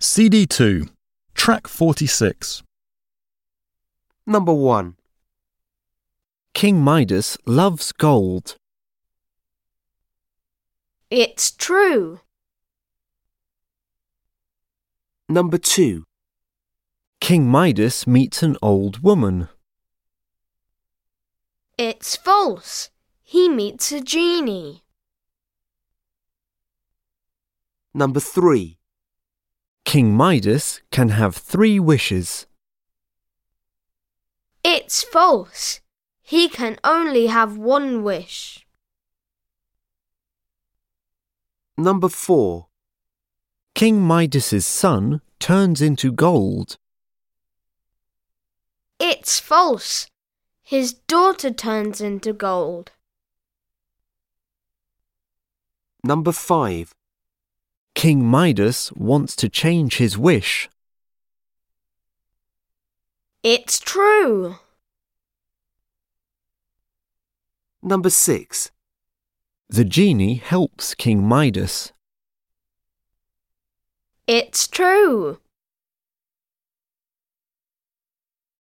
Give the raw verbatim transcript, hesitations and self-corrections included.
C D two, Track forty-six. Number one. King Midas loves gold. It's true. Number two. King Midas meets an old woman. It's false. He meets a genie. Number three. King Midas can have three wishes. It's false. He can only have one wish. Number four. King Midas's son turns into gold. It's false. His daughter turns into gold. Number five. King Midas wants to change his wish. It's true. Number six. The genie helps King Midas. It's true.